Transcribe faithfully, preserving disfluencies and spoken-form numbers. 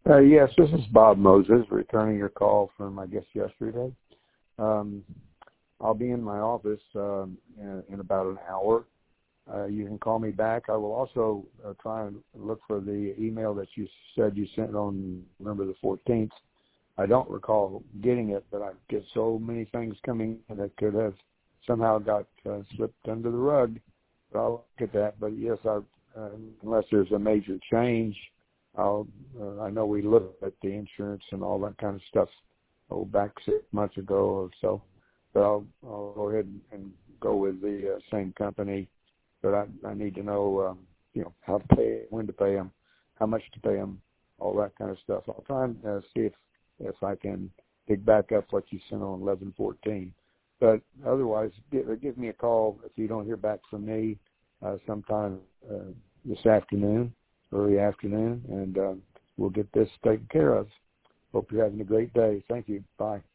Uh, yes, this is Bob Moses, returning your call from, I guess, yesterday. Um, I'll be in my office um, in, in about an hour. Uh, you can call me back. I will also uh, try and look for the email that you said you sent on November the fourteenth. I don't recall getting it, but I get so many things coming in that could have somehow got uh, slipped under the rug. But I'll look at that. But yes, I, uh, unless there's a major change, I'll, uh, I know we looked at the insurance and all that kind of stuff oh, back six months ago or so. But I'll, I'll go ahead and, and go with the uh, same company. But I, I need to know, um, you know, how to pay, when to pay them, how much to pay them, all that kind of stuff. I'll try and uh, see if, if I can dig back up what you sent on eleven fourteen. But otherwise, give, give me a call if you don't hear back from me uh, sometime uh, this afternoon, early afternoon, and uh, we'll get this taken care of. Hope you're having a great day. Thank you. Bye.